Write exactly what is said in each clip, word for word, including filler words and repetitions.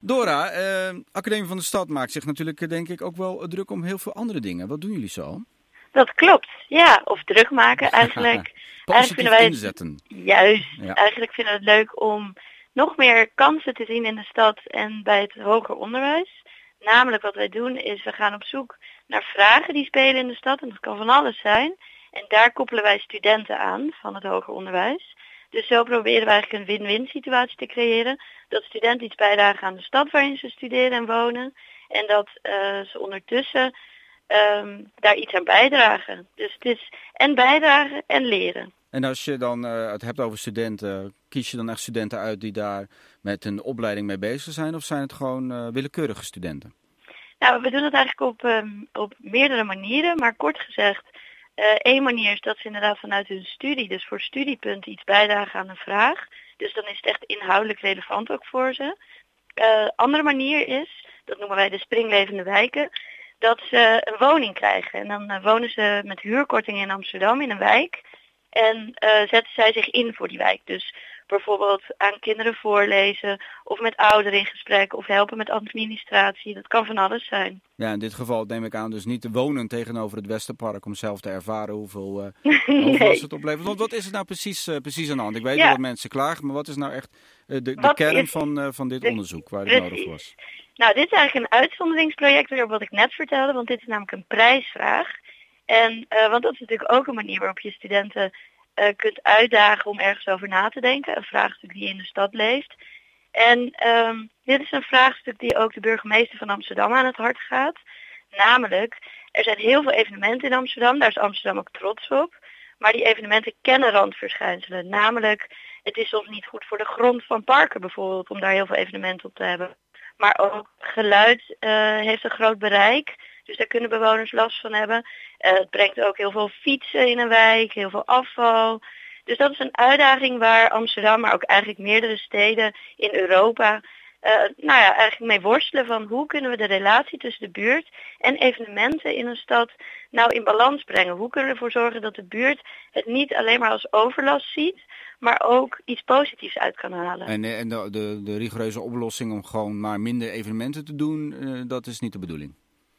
Dora, uh, Academie van de Stad maakt zich natuurlijk uh, denk ik ook wel druk om heel veel andere dingen. Wat doen jullie zo? Dat klopt, ja. Of druk maken eigenlijk. Positief vinden wij het, inzetten. Juist. Ja. Eigenlijk vinden we het leuk om nog meer kansen te zien in de stad en bij het hoger onderwijs. Namelijk wat wij doen is, we gaan op zoek naar vragen die spelen in de stad. En dat kan van alles zijn. En daar koppelen wij studenten aan van het hoger onderwijs. Dus zo proberen we eigenlijk een win-win situatie te creëren. Dat studenten iets bijdragen aan de stad waarin ze studeren en wonen. En dat uh, ze ondertussen um, daar iets aan bijdragen. Dus het is en bijdragen en leren. En als je dan uh, het hebt over studenten, kies je dan echt studenten uit die daar met een opleiding mee bezig zijn? Of zijn het gewoon uh, willekeurige studenten? Nou, we doen het eigenlijk op, um, op meerdere manieren. Maar kort gezegd, uh, één manier is dat ze inderdaad vanuit hun studie, dus voor studiepunten, iets bijdragen aan een vraag. Dus dan is het echt inhoudelijk relevant ook voor ze. Uh, andere manier is, dat noemen wij de springlevende wijken, dat ze een woning krijgen. En dan uh, wonen ze met huurkorting in Amsterdam in een wijk. En uh, zetten zij zich in voor die wijk. Dus bijvoorbeeld aan kinderen voorlezen of met ouderen in gesprek of helpen met administratie. Dat kan van alles zijn. Ja, in dit geval neem ik aan dus niet te wonen tegenover het Westerpark om zelf te ervaren hoeveel uh, nee. het oplevert. Want wat is het nou precies, uh, precies aan de hand? Ik weet ja. dat mensen klagen, maar wat is nou echt uh, de, de kern is, van, uh, van dit de, onderzoek waar het nodig was? Nou, dit is eigenlijk een uitzonderingsproject weer op wat ik net vertelde, want dit is namelijk een prijsvraag. En uh, want dat is natuurlijk ook een manier waarop je studenten uh, kunt uitdagen om ergens over na te denken. Een vraagstuk die in de stad leeft. En um, dit is een vraagstuk die ook de burgemeester van Amsterdam aan het hart gaat. Namelijk, er zijn heel veel evenementen in Amsterdam. Daar is Amsterdam ook trots op. Maar die evenementen kennen randverschijnselen. Namelijk, het is soms niet goed voor de grond van parken bijvoorbeeld om daar heel veel evenementen op te hebben. Maar ook geluid uh, heeft een groot bereik. Dus daar kunnen bewoners last van hebben. Uh, het brengt ook heel veel fietsen in een wijk, heel veel afval. Dus dat is een uitdaging waar Amsterdam, maar ook eigenlijk meerdere steden in Europa, uh, nou ja, eigenlijk mee worstelen van hoe kunnen we de relatie tussen de buurt en evenementen in een stad nou in balans brengen. Hoe kunnen we ervoor zorgen dat de buurt het niet alleen maar als overlast ziet, maar ook iets positiefs uit kan halen. En, en de, de, de rigoureuze oplossing om gewoon maar minder evenementen te doen, uh, dat is niet de bedoeling?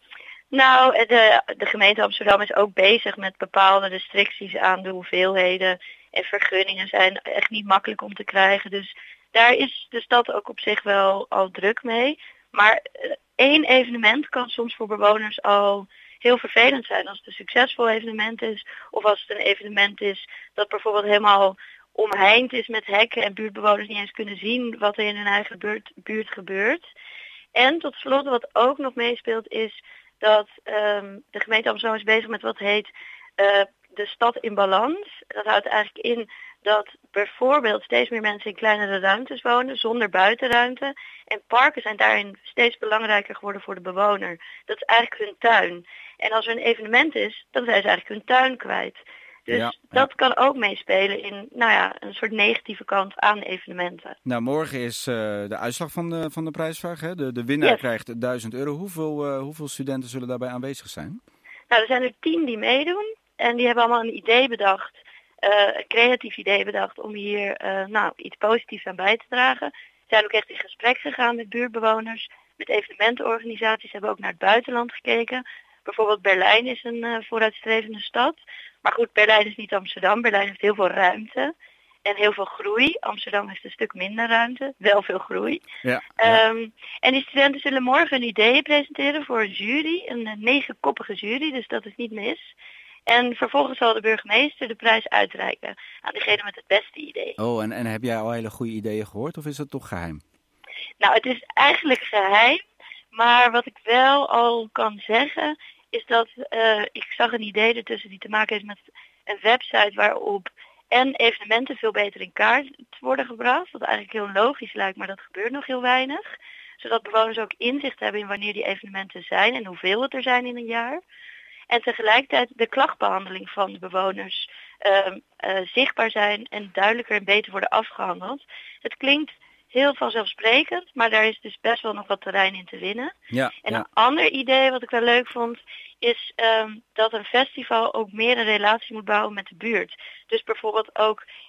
Nou, de, de gemeente Amsterdam is ook bezig met bepaalde restricties aan de hoeveelheden. En vergunningen zijn echt niet makkelijk om te krijgen. Dus daar is de stad ook op zich wel al druk mee. Maar één evenement kan soms voor bewoners al heel vervelend zijn. Als het een succesvol evenement is. Of als het een evenement is dat bijvoorbeeld helemaal omheind is met hekken. En buurtbewoners niet eens kunnen zien wat er in hun eigen buurt, buurt gebeurt. En tot slot wat ook nog meespeelt is dat um, de gemeente Amsterdam is bezig met wat heet uh, de stad in balans. Dat houdt eigenlijk in dat bijvoorbeeld steeds meer mensen in kleinere ruimtes wonen, zonder buitenruimte. En parken zijn daarin steeds belangrijker geworden voor de bewoner. Dat is eigenlijk hun tuin. En als er een evenement is, dan zijn ze eigenlijk hun tuin kwijt. Dus ja, dat ja. kan ook meespelen in nou ja, een soort negatieve kant aan evenementen. Nou, morgen is uh, de uitslag van de, van de prijsvraag. Hè? De, de winnaar yes. krijgt duizend euro. Hoeveel, uh, hoeveel studenten zullen daarbij aanwezig zijn? Nou, er zijn er tien die meedoen. En die hebben allemaal een idee bedacht. Uh, een creatief idee bedacht om hier uh, nou, iets positiefs aan bij te dragen. Ze zijn ook echt in gesprek gegaan met buurtbewoners, met evenementenorganisaties. Hebben ook naar het buitenland gekeken. Bijvoorbeeld Berlijn is een uh, vooruitstrevende stad. Maar goed, Berlijn is niet Amsterdam. Berlijn heeft heel veel ruimte en heel veel groei. Amsterdam heeft een stuk minder ruimte, wel veel groei. Ja, ja. Um, en die studenten zullen morgen een idee presenteren voor een jury, een uh, negenkoppige jury, dus dat is niet mis. En vervolgens zal de burgemeester de prijs uitreiken aan degene met het beste idee. Oh, en, en heb jij al hele goede ideeën gehoord of is dat toch geheim? Nou, het is eigenlijk geheim, maar wat ik wel al kan zeggen is dat uh, ik zag een idee ertussen die te maken heeft met een website waarop en evenementen veel beter in kaart worden gebracht. Wat eigenlijk heel logisch lijkt, maar dat gebeurt nog heel weinig. Zodat bewoners ook inzicht hebben in wanneer die evenementen zijn en hoeveel het er zijn in een jaar. En tegelijkertijd de klachtbehandeling van de bewoners uh, uh, zichtbaar zijn en duidelijker en beter worden afgehandeld. Het klinkt heel vanzelfsprekend, maar daar is dus best wel nog wat terrein in te winnen. Ja, en ja. een ander idee wat ik wel leuk vond, is um, dat een festival ook meer een relatie moet bouwen met de buurt. Dus bijvoorbeeld ook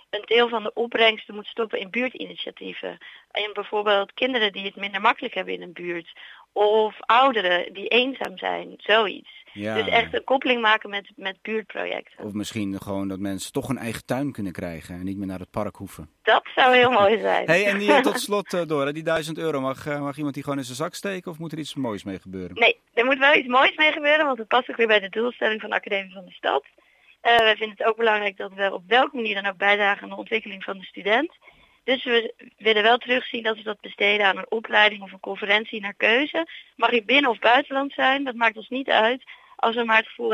een deel van de opbrengsten moet stoppen in buurtinitiatieven. En bijvoorbeeld kinderen die het minder makkelijk hebben in een buurt. Of ouderen die eenzaam zijn, zoiets. Ja. Dus echt een koppeling maken met, met buurtprojecten. Of misschien gewoon dat mensen toch een eigen tuin kunnen krijgen en niet meer naar het park hoeven. Dat zou heel mooi zijn. Hey, en die, tot slot, uh, Dora, die duizend euro, mag, uh, mag iemand die gewoon in zijn zak steken of moet er iets moois mee gebeuren? Nee, er moet wel iets moois mee gebeuren, want het past ook weer bij de doelstelling van de Academie van de Stad. Uh, wij vinden het ook belangrijk dat we op welke manier dan ook bijdragen aan de ontwikkeling van de student. Dus we willen wel terugzien dat we dat besteden aan een opleiding of een conferentie naar keuze. Mag je binnen of buitenland zijn, dat maakt ons niet uit. Als we maar het gevoel